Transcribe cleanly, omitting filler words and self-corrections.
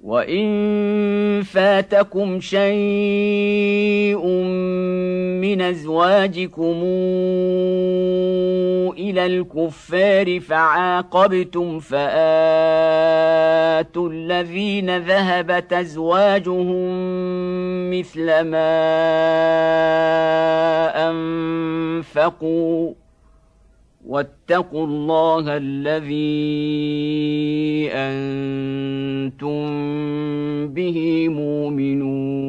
وإن فاتكم شيء من أزواجكم إلى الكفار فعاقبتم فآتوا الذين ذهبت أزواجهم مثل ما أنفقوا واتقوا الله الذي أنتم به مؤمنون.